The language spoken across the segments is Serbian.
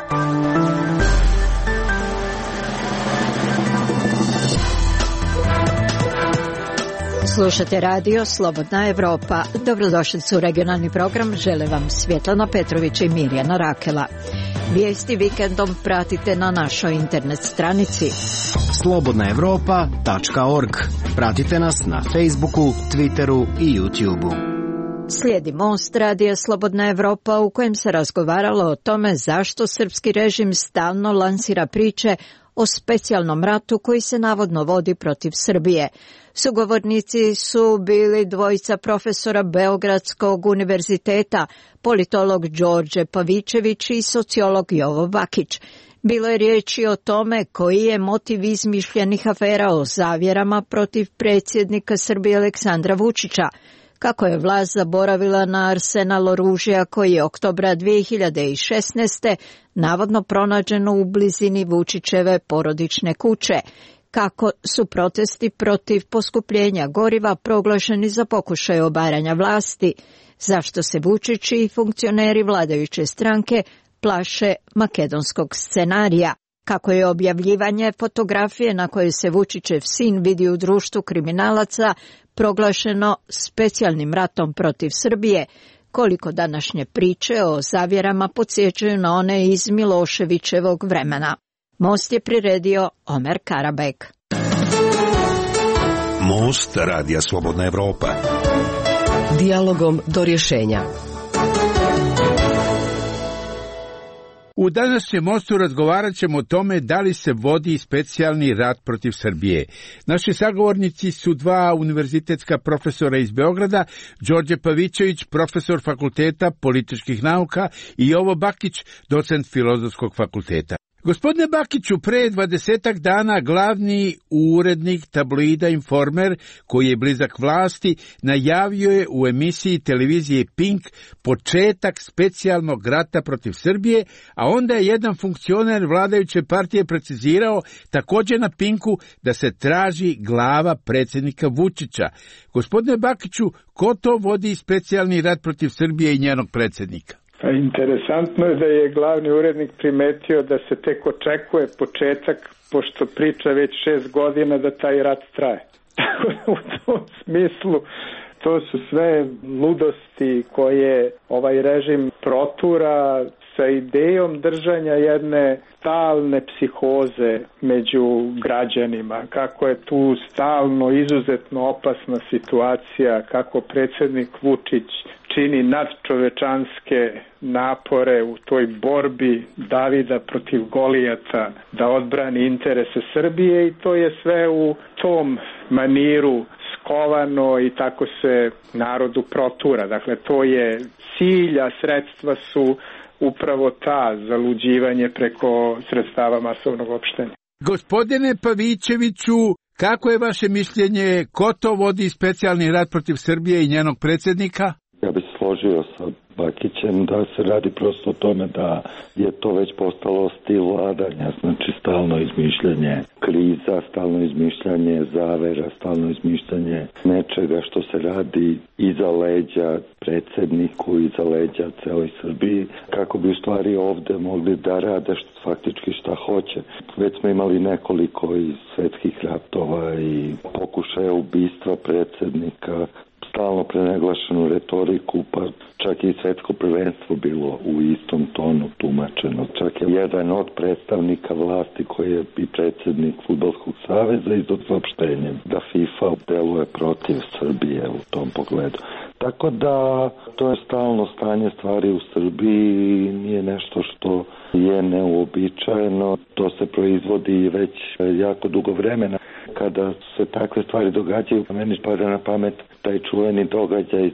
Slušate radio Slobodna Evropa. Dobrodošli u regionalni program. Žele vam Svjetlana Petrović i Mirjana Rakela. Vijesti vikendom pratite na našoj internet stranici slobodnaevropa.org. Pratite nas na Facebooku, Twitteru i YouTubeu. Slijedi Most radija Slobodna Evropa u kojem se razgovaralo o tome zašto srpski režim stalno lansira priče o specijalnom ratu koji se navodno vodi protiv Srbije. Sugovornici su bili dvojica profesora Beogradskog univerziteta, politolog Đorđe Pavićević i sociolog Jovo Bakić. Bilo je riječi o tome koji je motiv izmišljenih afera o zavjerama protiv predsjednika Srbije Aleksandra Vučića, kako je vlast zaboravila na arsenal oružja koji je oktobra 2016. navodno pronađeno u blizini Vučićeve porodične kuće, kako su protesti protiv poskupljenja goriva proglašeni za pokušaj obaranja vlasti, zašto se Vučić i funkcioneri vladajuće stranke plaše makedonskog scenarija, kako je objavljivanje fotografije na kojoj se Vučićev sin vidi u društvu kriminalaca proglašeno specijalnim ratom protiv Srbije, koliko današnje priče o zavjerama podsjećaju na one iz Miloševićevog vremena. Most je priredio Omer Karabek. Most radija Slobodna Evropa. Dijalogom do rješenja. U današnjem mostu razgovarat ćemo o tome da li se vodi specijalni rat protiv Srbije. Naši sagovornici su dva univerzitetska profesora iz Beograda, Đorđe Pavićević, profesor Fakulteta političkih nauka i Jovo Bakić, docent Filozofskog fakulteta. Gospodine Bakiću, pre 20 dana glavni urednik tabloida Informer, koji je blizak vlasti, najavio je u emisiji televizije Pink početak specijalnog rata protiv Srbije, a onda je jedan funkcioner vladajuće partije precizirao također na Pinku da se traži glava predsjednika Vučića. Gospodine Bakiću, ko to vodi specijalni rat protiv Srbije i njenog predsjednika? Pa interesantno je da je glavni urednik primetio da se tek očekuje početak, pošto priča već 6 godina da taj rat traje. U tom smislu to su sve ludosti koje ovaj režim protura sa idejom držanja jedne stalne psihoze među građanima, kako je tu stalno izuzetno opasna situacija, kako predsjednik Vučić čini nadčovečanske napore u toj borbi Davida protiv Golijata da odbrani interese Srbije, i to je sve u tom maniru skovano i tako se narodu protura. Dakle, to je cilj, a sredstva su upravo ta, zaluđivanje preko sredstava masovnog opštenja. Gospodine Pavićeviću, kako je vaše mišljenje, ko to vodi specijalni rat protiv Srbije i njenog predsjednika? Ja bih se složio sa Bakićem da se radi prosto o tome da je to već postalo stil vladanja, znači stalno izmišljanje kriza, stalno izmišljanje zavera, stalno izmišljanje nečega što se radi iza leđa predsjedniku, iza leđa celoj Srbiji, kako bi u stvari ovde mogli da rade faktički šta hoće. Već smo imali nekoliko i svetskih ratova i pokušaja ubistva predsjednika, stalno prenaglašenu retoriku, pa čak i svetsko prvenstvo bilo u istom tonu tumačeno. Čak je jedan od predstavnika vlasti koji je i predsjednik Fudbalskog saveza izdao saopštenje da FIFA deluje protiv Srbije u tom pogledu. Tako da to je stalno stanje stvari u Srbiji, nije nešto što je neuobičajeno, to se proizvodi već jako dugo vremena. Kada se takve stvari događaju, meni pada na pamet taj čuveni događaj iz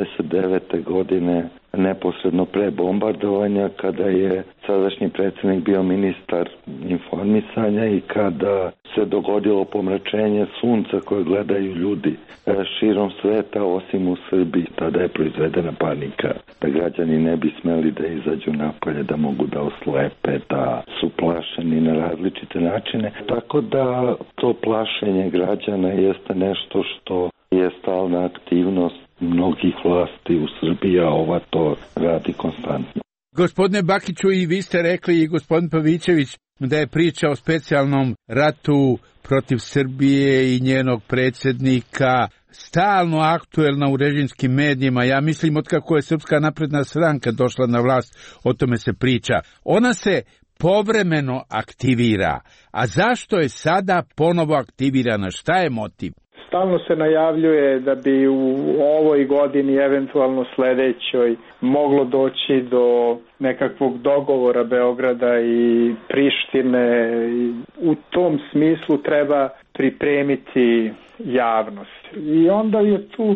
1999. godine, neposredno pre bombardovanja, kada je sadašnji predsjednik bio ministar informisanja i kada se dogodilo pomračenje sunca koje gledaju ljudi širom sveta, osim u Srbiji. Tada je proizvedena panika da građani ne bi smeli da izađu napolje, da mogu da oslepe, da su plašeni na različite načine. Tako da to plašenje građana jeste nešto što je stalna aktivnost mnogih vlasti u Srbiji, a ova to radi konstantno. Gospodine Bakiću, i vi ste rekli, i gospodin Pavićević, da je priča o specijalnom ratu protiv Srbije i njenog predsjednika stalno aktuelna u režimskim medijima. Ja mislim, otkako je Srpska napredna stranka došla na vlast, o tome se priča. Ona se povremeno aktivira. A zašto je sada ponovo aktivirana? Šta je motiv? Stalno se najavljuje da bi u ovoj godini, eventualno sledećoj, moglo doći do nekakvog dogovora Beograda i Prištine. U tom smislu treba pripremiti javnost. I onda je tu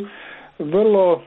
vrlo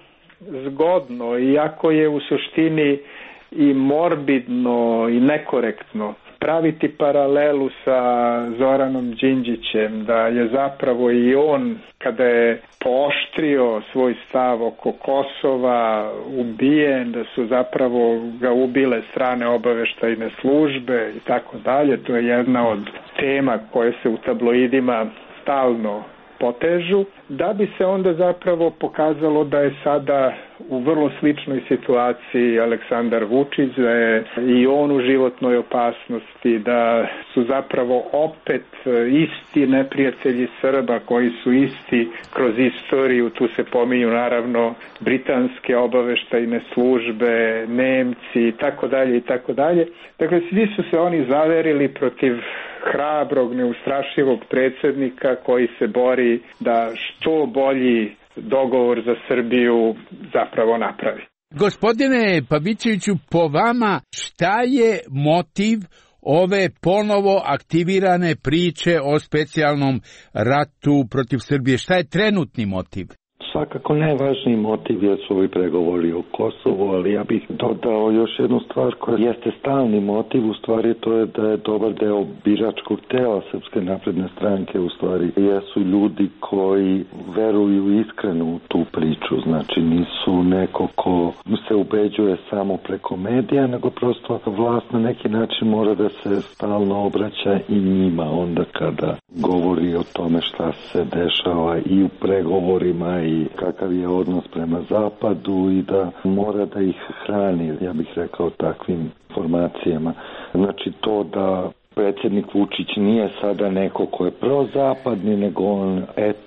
zgodno, iako je u suštini i morbidno i nekorektno, praviti paralelu sa Zoranom Đinđićem, da je zapravo i on, kada je pooštrio svoj stav oko Kosova, ubijen, da su zapravo ga ubile strane obaveštajne službe i tako dalje. To je jedna od tema koje se u tabloidima stalno potežu, da bi se onda zapravo pokazalo da je sada u vrlo sličnoj situaciji Aleksandar Vučić, da je i on u životnoj opasnosti, da su zapravo opet isti neprijatelji Srba koji su isti kroz istoriju. Tu se pominju naravno britanske obaveštajne službe, Nemci i tako dalje i tako dalje. Dakle, svi su se oni zaverili protiv hrabrog, neustrašivog predsjednika koji se bori da što bolji dogovor za Srbiju zapravo napravi. Gospodine Pavićeviću, po vama šta je motiv ove ponovo aktivirane priče o specijalnom ratu protiv Srbije? Šta je trenutni motiv? Svakako najvažniji motiv su ovi pregovori o Kosovu, ali ja bih dodao još jednu stvar koja jeste stalni motiv, u stvari to je da je dobar deo biračkog tela Srpske napredne stranke, u stvari jesu ljudi koji veruju iskreno u tu priču, znači nisu neko ko se ubeđuje samo preko medija, nego prosto vlast na neki način mora da se stalno obraća i njima onda kada govori o tome šta se dešava i u pregovorima i kakav je odnos prema zapadu i da mora da ih hrani, ja bih rekao, takvim informacijama. Znači to da predsjednik Vučić nije sada neko ko je prozapadni, nego on,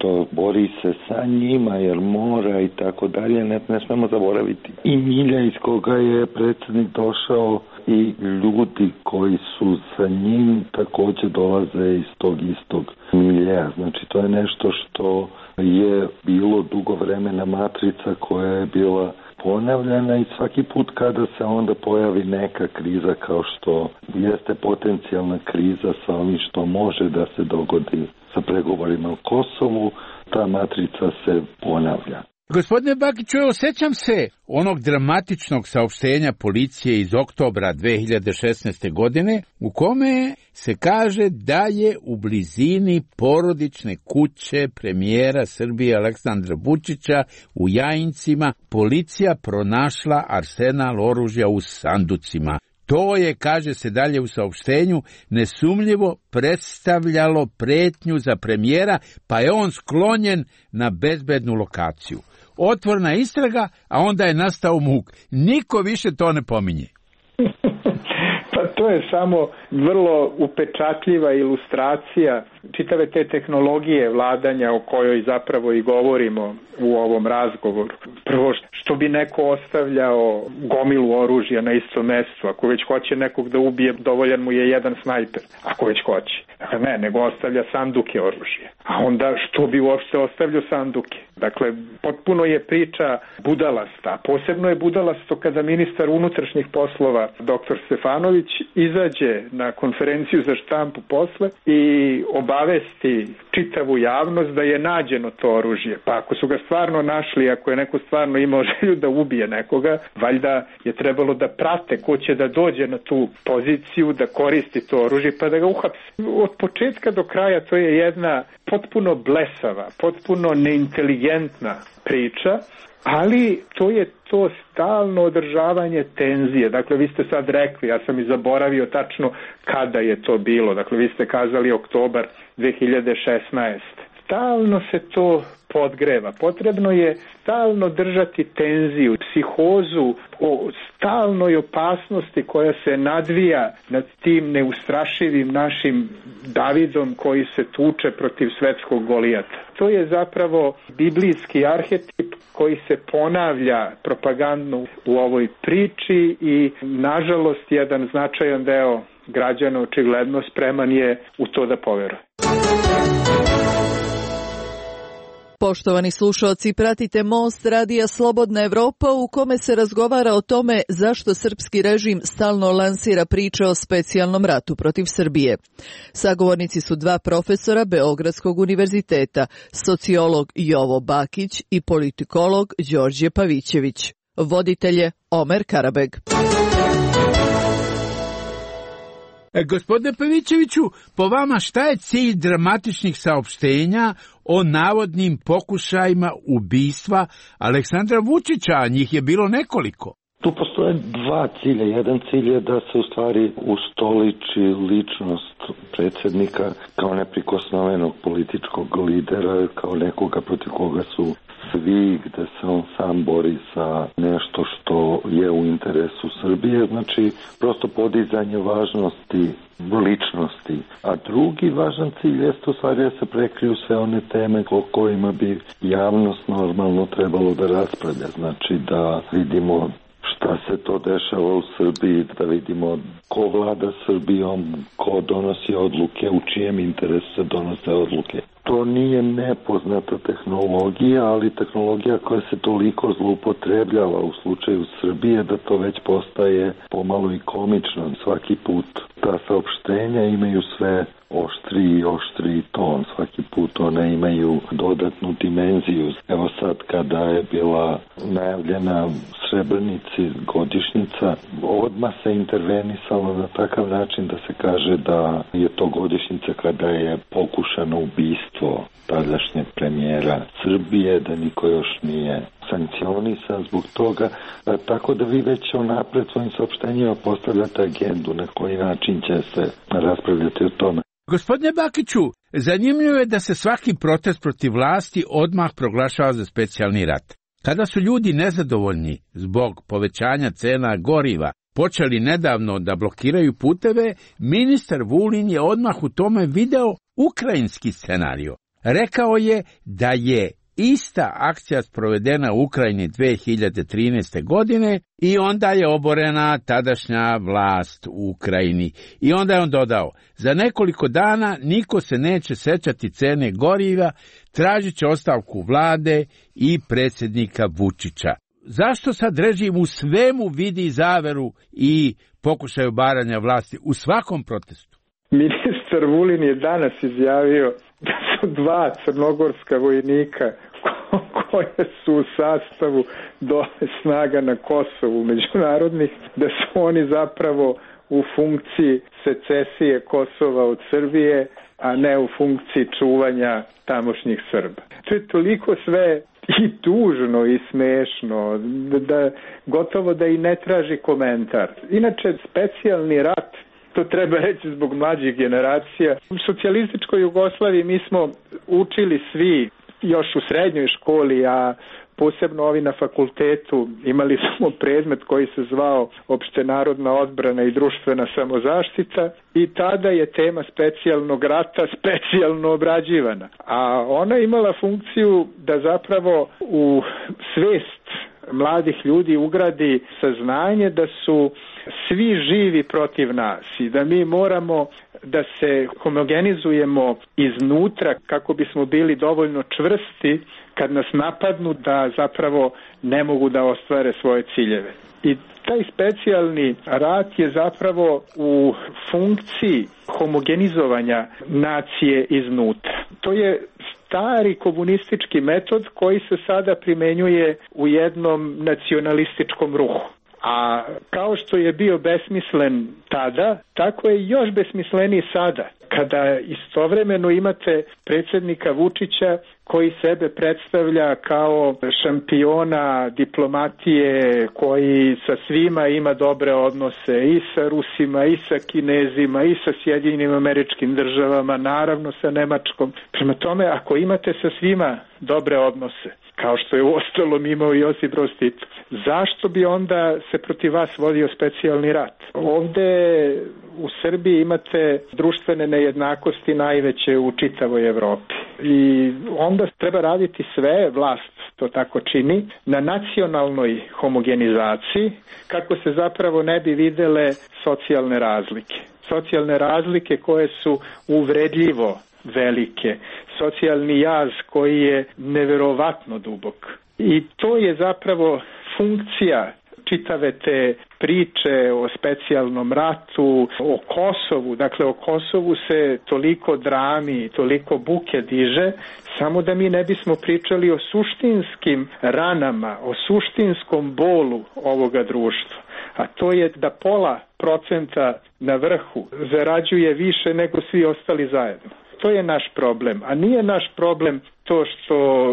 bori se sa njima jer mora i tako dalje. Ne smemo zaboraviti i milja iz koga je predsjednik došao i ljudi koji su sa njim također dolaze iz tog istog milja. Znači to je nešto što je bilo dugo vremena matrica koja je bila ponavljana i svaki put kada se onda pojavi neka kriza kao što jeste potencijalna kriza sa ovim što može da se dogodi sa pregovorima o Kosovu, ta matrica se ponavlja. Gospodine Bakiću, osjećam se onog dramatičnog saopštenja policije iz oktobra 2016. godine u kome se kaže da je u blizini porodične kuće premijera Srbije Aleksandra Vučića u Jajincima policija pronašla arsenal oružja u sanducima. To je, kaže se dalje u saopštenju, nesumnjivo predstavljalo pretnju za premijera, pa je on sklonjen na bezbednu lokaciju. Otvorena istraga, a onda je nastao muk. Niko više to ne pominje. Pa to je samo vrlo upečatljiva ilustracija čitave te tehnologije vladanja o kojoj zapravo i govorimo u ovom razgovoru. Prvo, što bi neko ostavljao gomilu oružja na istom mestu? Ako već hoće nekog da ubije, dovoljan mu je jedan snajper, ako već hoće. Dakle, ne, nego ostavlja sanduke oružja. A onda što bi uopšte ostavljao sanduke? Dakle, potpuno je priča budalasta. Posebno je budalasto kada ministar unutrašnjih poslova, dr. Stefanović, izađe na konferenciju za štampu posle i obavesti čitavu javnost da je nađeno to oružje. Pa ako su ga stvarno našli, ako je neko stvarno imao želju da ubije nekoga, valjda je trebalo da prate ko će da dođe na tu poziciju, da koristi to oružje pa da ga uhapse. Od početka do kraja to je jedna potpuno blesava, potpuno neinteligentna priča, ali to je to stalno održavanje tenzije. Dakle, vi ste sad rekli, ja sam i zaboravio tačno kada je to bilo. Dakle, vi ste kazali oktobar 2016. Stalno se to podgreva. Potrebno je stalno držati tenziju, psihozu o stalnoj opasnosti koja se nadvija nad tim neustrašivim našim Davidom koji se tuče protiv svetskog Golijata. To je zapravo biblijski arhetip koji se ponavlja propagandno u ovoj priči i nažalost jedan značajan deo građana očigledno spreman je u to da poveruje. Poštovani slušaoci, pratite Most radija Slobodna Evropa u kome se razgovara o tome zašto srpski režim stalno lansira priče o specijalnom ratu protiv Srbije. Sagovornici su dva profesora Beogradskog univerziteta, sociolog Jovo Bakić i politikolog Đorđe Pavićević. Voditelj je Omer Karabeg. Gospodine Pavićeviću, po vama šta je cilj dramatičnih saopštenja o navodnim pokušajima ubistva Aleksandra Vučića, a njih je bilo nekoliko? Tu postoje dva cilja. Jedan cilj je da se u stvari ustoliči ličnost predsjednika kao neprikosnovenog političkog lidera, kao nekoga protiv koga su svi, gde se on sam bori sa nešto što je u interesu Srbije, znači prosto podizanje važnosti ličnosti. A drugi važan cilj jeste u stvari da se prekriju sve one teme o kojima bi javnost normalno trebalo da raspravlja. Znači da vidimo šta se to dešava u Srbiji, da vidimo ko vlada Srbijom, ko donosi odluke, u čijem interesu se donose odluke. To nije nepoznata tehnologija, ali tehnologija koja se toliko zloupotrebljava u slučaju Srbije da to već postaje pomalo i komično. Svaki put ta saopštenja imaju sve oštri ton. Svaki put one imaju dodatnu dimenziju. Evo sad kada je bila najavljena Srebrenici godišnjica, odmah se intervenisalo na takav način da se kaže da je to godišnjica kada je pokušano ubistvo tadašnjeg premijera Srbije, da niko još nije sankcionisan zbog toga, tako da vi već napred svojim saopštenjima postavljate agendu na koji način će se raspravljati o tome. Gospodine Bakiću, zanimljivo je da se svaki protest protiv vlasti odmah proglašava za specijalni rat. Kada su ljudi nezadovoljni zbog povećanja cena goriva počeli nedavno da blokiraju puteve, ministar Vulin je odmah u tome video ukrajinski scenario. Rekao je da je ista akcija sprovedena u Ukrajini 2013. godine i onda je oborena tadašnja vlast u Ukrajini. I onda je on dodao, za nekoliko dana niko se neće sećati cene goriva, tražit će ostavku vlade i predsjednika Vučića. Zašto sad režim u svemu vidi zaveru i pokušaj obaranja vlasti u svakom protestu? Ministar Vulin je danas izjavio da su dva crnogorska vojnika koje su u sastavu dole snaga na Kosovu međunarodnih, da su oni zapravo u funkciji secesije Kosova od Srbije, a ne u funkciji čuvanja tamošnjih Srba. To je toliko sve i tužno i smešno, da gotovo da i ne traži komentar. Inače, specijalni rat, to treba reći zbog mlađih generacija. U socijalističkoj Jugoslaviji mi smo učili svi još u srednjoj školi, a posebno ovi na fakultetu, imali smo predmet koji se zvao opštenarodna odbrana i društvena samozaštita i tada je tema specijalnog rata specijalno obrađivana. A ona je imala funkciju da zapravo u svest mladih ljudi ugradi saznanje da su svi živi protiv nas i da mi moramo da se homogenizujemo iznutra kako bismo bili dovoljno čvrsti kad nas napadnu da zapravo ne mogu da ostvare svoje ciljeve. I taj specijalni rat je zapravo u funkciji homogenizovanja nacije iznutra. To je stari komunistički metod koji se sada primenjuje u jednom nacionalističkom ruhu. A kao što je bio besmislen tada, tako je još besmisleniji sada, kada istovremeno imate predsjednika Vučića koji sebe predstavlja kao šampiona diplomatije, koji sa svima ima dobre odnose, i sa Rusima, i sa Kinezima, i sa Sjedinjenim Američkim Državama, naravno sa Nemačkom. Prema tome, ako imate sa svima dobre odnose, kao što je uostalom imao i Josip Broz Tito, zašto bi onda se protiv vas vodio specijalni rat? Ovde u Srbiji imate društvene nejednakosti najveće u čitavoj Evropi. I onda treba raditi sve, vlast to tako čini, na nacionalnoj homogenizaciji, kako se zapravo ne bi videle socijalne razlike. Socijalne razlike koje su uvredljivo velike, socijalni jaz koji je neverovatno dubok. I to je zapravo funkcija čitave te priče o specijalnom ratu, o Kosovu. Dakle, o Kosovu se toliko drami, toliko buke diže, samo da mi ne bismo pričali o suštinskim ranama, o suštinskom bolu ovoga društva. A to je da 0,5% na vrhu zarađuje više nego svi ostali zajedno. To je naš problem, a nije naš problem to što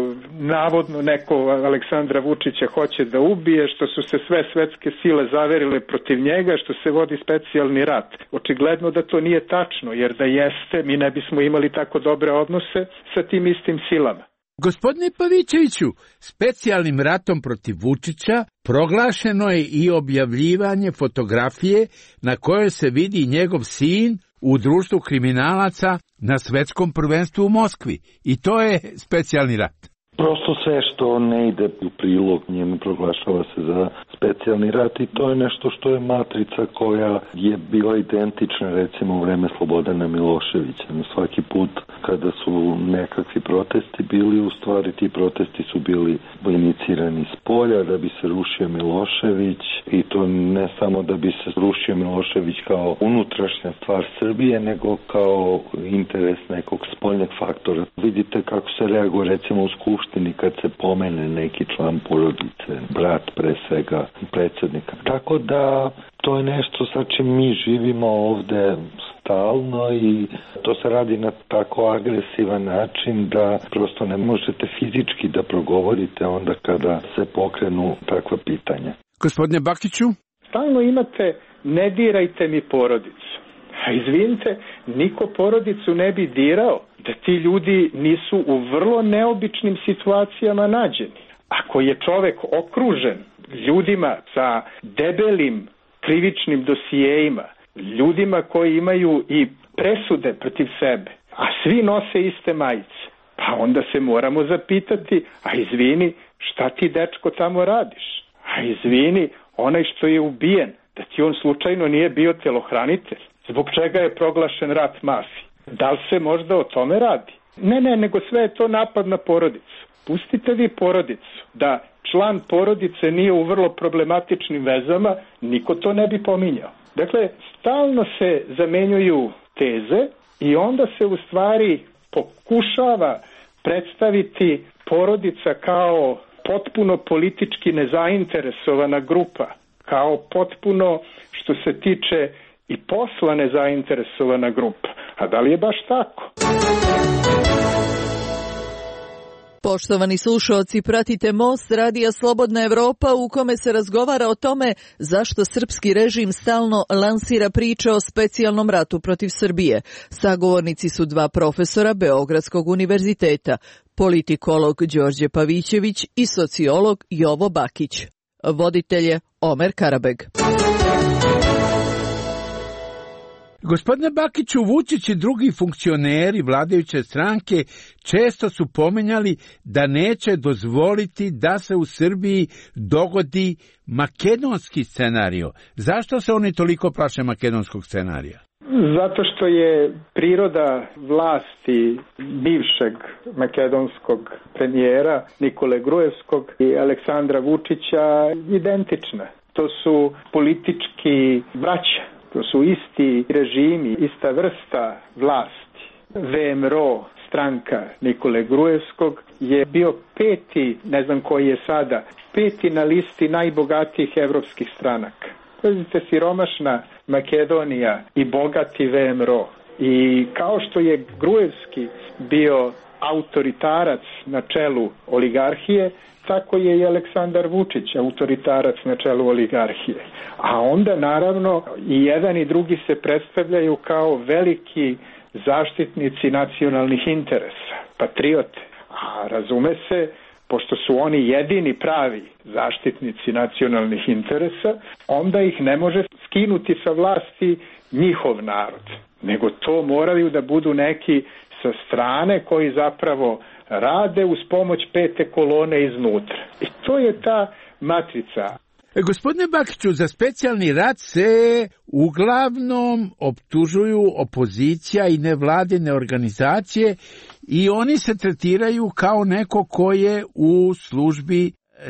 navodno neko Aleksandra Vučića hoće da ubije, što su se sve svetske sile zaverile protiv njega, što se vodi specijalni rat. Očigledno da to nije tačno, jer da jeste, mi ne bismo imali tako dobre odnose sa tim istim silama. Gospodine Pavićeviću, specijalnim ratom protiv Vučića proglašeno je i objavljivanje fotografije na kojoj se vidi njegov sin u društvu kriminalaca na svetskom prvenstvu u Moskvi. I to je specijalni rat. Prosto sve što ne ide u prilog njemu proglašava se za specijalni rat i to je nešto što je matrica koja je bila identična recimo u vreme Slobodana Miloševića. Svaki put kada su nekakvi protesti bili, u stvari ti protesti su bili inicirani s polja da bi se rušio Milošević i to ne samo da bi se rušio Milošević kao unutrašnja stvar Srbije, nego kao interes nekog spoljnog faktora. Vidite kako se reaguje recimo u Skupštini kad se pomene neki član porodice, brat pre svega predsjednika. Tako da to je nešto sa čim mi živimo ovde stalno i to se radi na tako agresivan način da prosto ne možete fizički da progovorite onda kada se pokrenu takva pitanja. Gospodine Bakiću? Stalno imate ne dirajte mi porodicu. A izvinite, niko porodicu ne bi dirao da ti ljudi nisu u vrlo neobičnim situacijama nađeni. Ako je čovek okružen ljudima sa debelim krivičnim dosijejima, ljudima koji imaju i presude protiv sebe, a svi nose iste majice, pa onda se moramo zapitati, a izvini, šta ti dečko tamo radiš? A izvini, onaj što je ubijen, da ti on slučajno nije bio telohranitelj? Zbog čega je proglašen rat mafiji? Da li se možda o tome radi? Ne, nego sve je to napad na porodicu. Pustite vi porodicu. Da član porodice nije u vrlo problematičnim vezama, niko to ne bi pominjao. Dakle, stalno se zamenjuju teze i onda se u stvari pokušava predstaviti porodica kao potpuno politički nezainteresovana grupa, kao potpuno što se tiče i posla nezainteresovana grupa. A da li je baš tako? Poštovani slušaoci, pratite Most radija Slobodna Evropa u kome se razgovara o tome zašto srpski režim stalno lansira priče o specijalnom ratu protiv Srbije. Sagovornici su dva profesora Beogradskog univerziteta, politikolog Đorđe Pavićević i sociolog Jovo Bakić. Voditelj je Omer Karabeg. Gospodine Bakiću, Vučić i drugi funkcioneri vladajuće stranke često su pomenjali da neće dozvoliti da se u Srbiji dogodi makedonski scenario. Zašto se oni toliko plaše makedonskog scenarija? Zato što je priroda vlasti bivšeg makedonskog premijera Nikole Gruevskog i Aleksandra Vučića identična. To su politički braća. To su isti režimi, ista vrsta vlasti. VMRO, stranka Nikole Gruevskog, je bio peti, ne znam koji je sada, peti na listi najbogatijih evropskih stranaka. Pazite, siromašna Makedonija i bogati VMRO. I kao što je Gruevski bio autoritarac na čelu oligarhije, tako je i Aleksandar Vučić autoritarac na čelu oligarhije. A onda naravno i jedan i drugi se predstavljaju kao veliki zaštitnici nacionalnih interesa, patriote. A razume se, pošto su oni jedini pravi zaštitnici nacionalnih interesa, onda ih ne može skinuti sa vlasti njihov narod, nego to moraju da budu neki sa strane koji zapravo rade uz pomoć pete kolone iznutra. I to je ta matrica. Gospodine Bakiću, za specijalni rat se uglavnom optužuju opozicija i nevladine organizacije i oni se tretiraju kao neko ko je u službi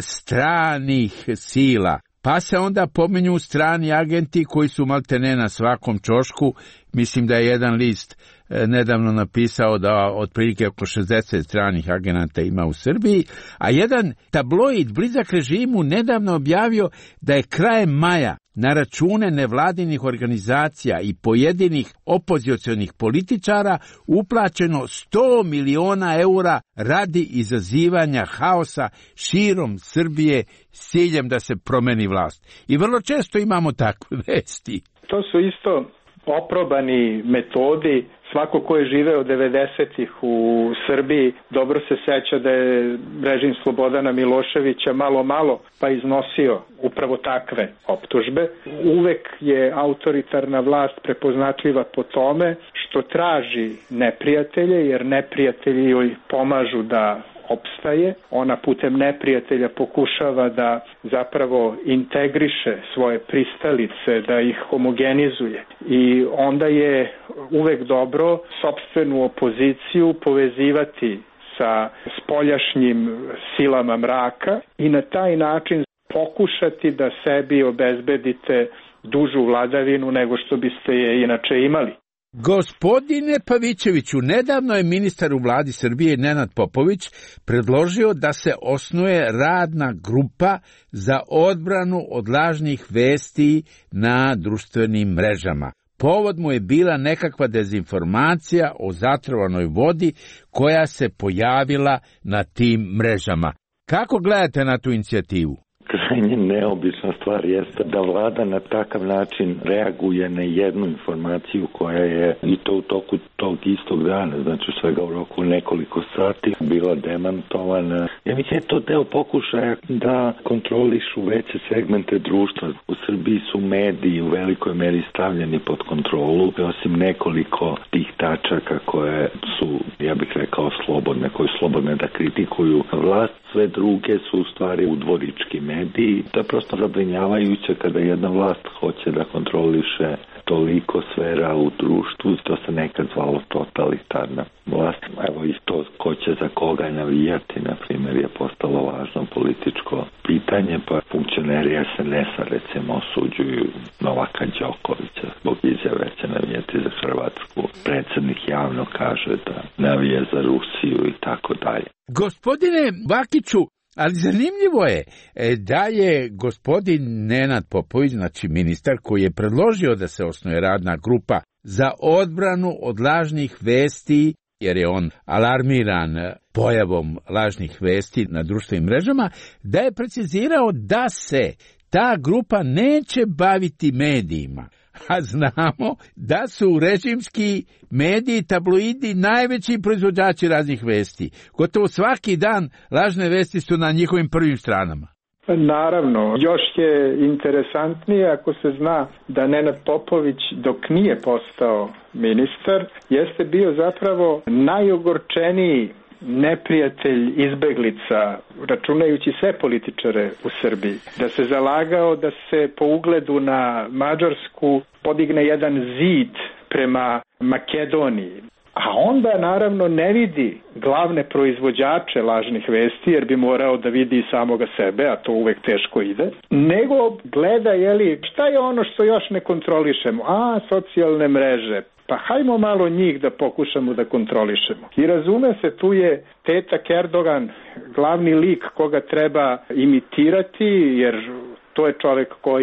stranih sila. Pa se onda pominju strani agenti koji su maltene na svakom ćošku. Mislim da je jedan list nedavno napisao da otprilike oko 60 stranih agenata ima u Srbiji, a jedan tabloid blizak režimu nedavno objavio da je krajem maja na račune nevladinih organizacija i pojedinih opozicionih političara uplaćeno 100 miliona eura radi izazivanja haosa širom Srbije s ciljem da se promeni vlast. I vrlo često imamo takve vesti. To su isto oprobani metodi. Svako ko je živeo 90-ih u Srbiji dobro se seća da je režim Slobodana Miloševića malo pa iznosio upravo takve optužbe. Uvek je autoritarna vlast prepoznatljiva po tome što traži neprijatelje, jer neprijatelji joj pomažu da opstaje. Ona putem neprijatelja pokušava da zapravo integriše svoje pristalice, da ih homogenizuje. I onda je uvek dobro sopstvenu opoziciju povezivati sa spoljašnjim silama mraka i na taj način pokušati da sebi obezbedite dužu vladavinu nego što biste je inače imali. Gospodine Pavićeviću, nedavno je ministar u vladi Srbije Nenad Popović predložio da se osnuje radna grupa za odbranu od lažnih vesti na društvenim mrežama. Povod mu je bila nekakva dezinformacija o zatrovanoj vodi koja se pojavila na tim mrežama. Kako gledate na tu inicijativu? Krajnje neobična stvar jeste da vlada na takav način reaguje na jednu informaciju koja je i to u toku tog istog dana, znači svega u roku nekoliko sati, bila demantovana. Ja mislim je to deo pokušaja da kontrolišu veće segmente društva. U Srbiji su mediji u velikoj meri stavljeni pod kontrolu, osim nekoliko tih tačaka koje su, ja bih rekao, slobodne, koje su slobodne da kritikuju vlast. Sve druge su u stvari udvorički mediji. To je prosto zabrinjavajuće kada jedna vlast hoće da kontroliše toliko sfera u društvu, to se nekad zvalo totalitarna vlast. Evo i to ko će za koga navijati, na primjer, je postalo važno političko pitanje, pa funkcioneri SNS-a recimo osuđuju Novaka Đokovića zbog izjave će navijati za Hrvatsku. Predsjednik javno kaže da navije za Rusiju i tako dalje. Gospodine Bakiću, ali zanimljivo je da je gospodin Nenad Popović, znači ministar koji je predložio da se osnuje radna grupa za odbranu od lažnih vesti, jer je on alarmiran pojavom lažnih vesti na društvenim mrežama, da je precizirao da se ta grupa neće baviti medijima. A znamo da su režimski mediji, tabloidi najveći proizvođači raznih vesti. Gotovo svaki dan lažne vesti su na njihovim prvim stranama. Naravno, još je interesantnije ako se zna da Nenad Popović dok nije postao ministar jeste bio zapravo najogorčeniji neprijatelj izbeglica, računajući sve političare u Srbiji, da se zalagao da se po ugledu na Mađarsku podigne jedan zid prema Makedoniji. A onda naravno ne vidi glavne proizvođače lažnih vesti, jer bi morao da vidi samoga sebe, a to uvek teško ide, nego gleda šta je ono što još ne kontrolišemo, socijalne mreže. Pa hajmo malo njih da pokušamo da kontrolišemo. I razume se, tu je tetak Erdogan glavni lik koga treba imitirati, jer to je čovjek koji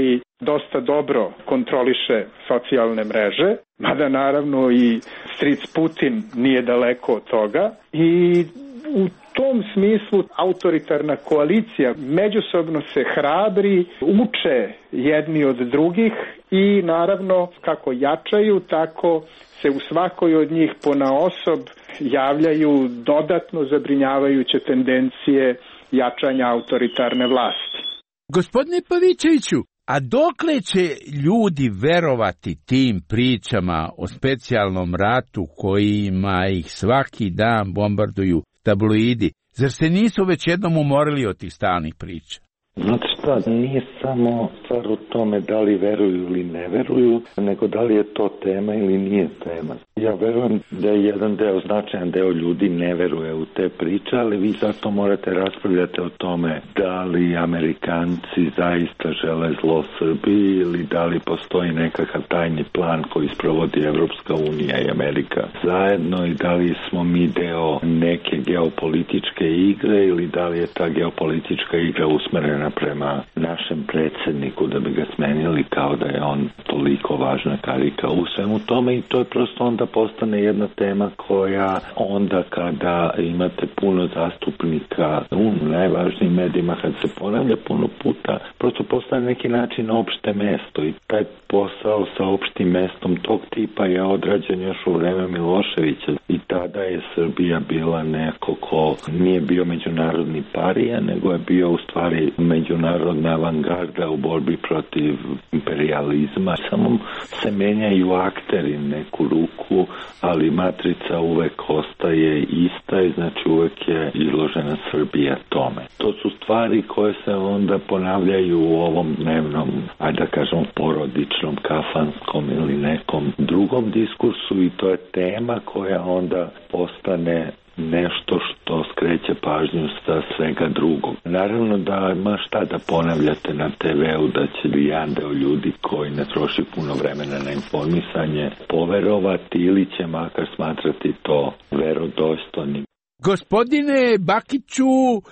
dosta dobro kontroliše socijalne mreže, mada naravno i stric Putin nije daleko od toga i u tom smislu autoritarna koalicija međusobno se hrabri, uče jedni od drugih i naravno kako jačaju, tako se u svakoj od njih ponaosob javljaju dodatno zabrinjavajuće tendencije jačanja autoritarne vlasti. Gospodine Pavićeviću, a dokle će ljudi verovati tim pričama o specijalnom ratu kojima ih svaki dan bombarduju tabloidi? Zar se nisu već jednom umorili od tih stalnih priča? Znate šta, nije samo stvar u tome da li veruju ili ne veruju, nego da li je to tema ili nije tema. Ja verujem da je jedan deo, značajan deo ljudi ne veruje u te priče, ali vi zato morate raspravljati o tome da li Amerikanci zaista žele zlo Srbiji ili da li postoji nekakav tajni plan koji sprovodi Evropska unija i Amerika zajedno i da li smo mi deo neke geopolitičke igre ili da li je ta geopolitička igra usmerena prema našem predsjedniku da bi ga smenili kao da je on toliko važna karika u svemu tome i to je prosto onda postane jedna tema koja onda kada imate puno zastupnika u najvažnijim medijima kad se ponavlja puno puta prosto postane neki način opšte mesto i taj posao sa opštim mestom tog tipa je odrađen još u vreme Miloševića i tada je Srbija bila neko ko nije bio međunarodni parija nego je bio u stvari međunarodna avangarda u borbi protiv imperializma. Samo se menjaju akteri neku ruku, ali matrica uvek ostaje ista i znači uvek je izložena Srbija tome. To su stvari koje se onda ponavljaju u ovom dnevnom, ajde da kažemo porodičnom, kafanskom ili nekom drugom diskursu i to je tema koja onda postane nešto što skreće pažnju sa svega drugog. Naravno da ima šta da ponavljate na TV-u da će jedan deo ljudi koji ne troši puno vremena na informisanje poverovati ili će makar smatrati to verodostojnim. Gospodine Bakiću,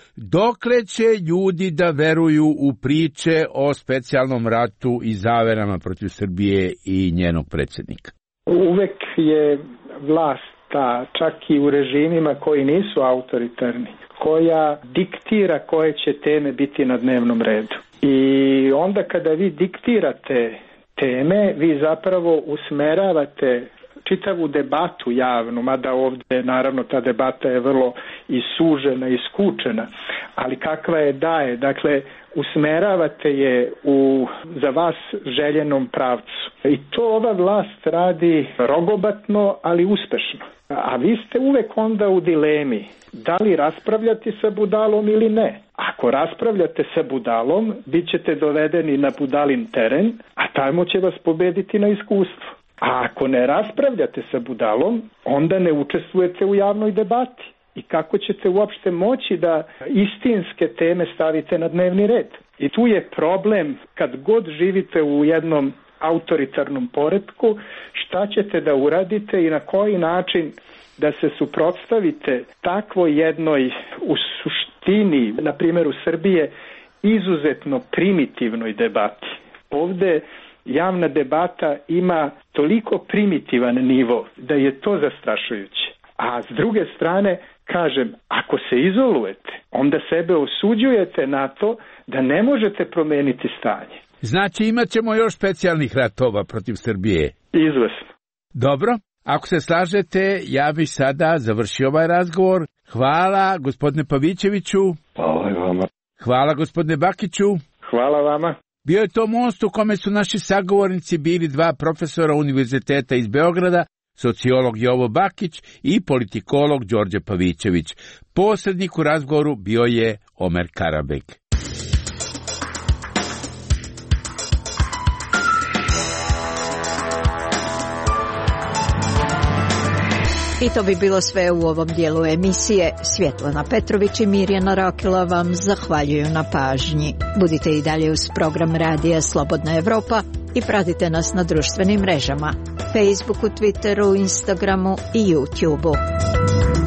dokle će ljudi da veruju u priče o specijalnom ratu i zaverama protiv Srbije i njenog predsjednika? Uvek je vlast čak i u režimima koji nisu autoritarni, koja diktira koje će teme biti na dnevnom redu. I onda kada vi diktirate teme, vi zapravo usmeravate čitavu debatu javnu, mada ovdje naravno ta debata je vrlo i sužena i skučena, ali kakva je daje, dakle usmeravate je u za vas željenom pravcu. I to ova vlast radi rogobatno, ali uspešno. A vi ste uvek onda u dilemi da li raspravljati sa budalom ili ne. Ako raspravljate sa budalom, bit ćete dovedeni na budalin teren, a tamo će vas pobediti na iskustvu. A ako ne raspravljate sa budalom, onda ne učestvujete u javnoj debati. I kako ćete uopšte moći da istinske teme stavite na dnevni red? I tu je problem kad god živite u jednom autoritarnom poretku, šta ćete da uradite i na koji način da se suprotstavite takvoj jednoj u suštini, na primjeru Srbije, izuzetno primitivnoj debati. Ovde javna debata ima toliko primitivan nivo da je to zastrašujuće. A s druge strane, kažem, ako se izolujete, onda sebe osuđujete na to da ne možete promeniti stanje. Znači imat ćemo još specijalnih ratova protiv Srbije. Izvesno. Dobro, ako se slažete, ja bih sada završio ovaj razgovor. Hvala gospodine Pavićeviću. Hvala i vama. Hvala gospodine Bakiću. Hvala vama. Bio je to most u kome su naši sagovornici bili dva profesora univerziteta iz Beograda, sociolog Jovo Bakić i politikolog Đorđe Pavićević. Posrednik u razgovoru bio je Omer Karabek. I to bi bilo sve u ovom dijelu emisije. Svjetlana Petrović i Mirjana Rokila vam zahvaljuju na pažnji. Budite i dalje uz program Radija Slobodna Evropa i pratite nas na društvenim mrežama, Facebooku, Twitteru, Instagramu i YouTubeu.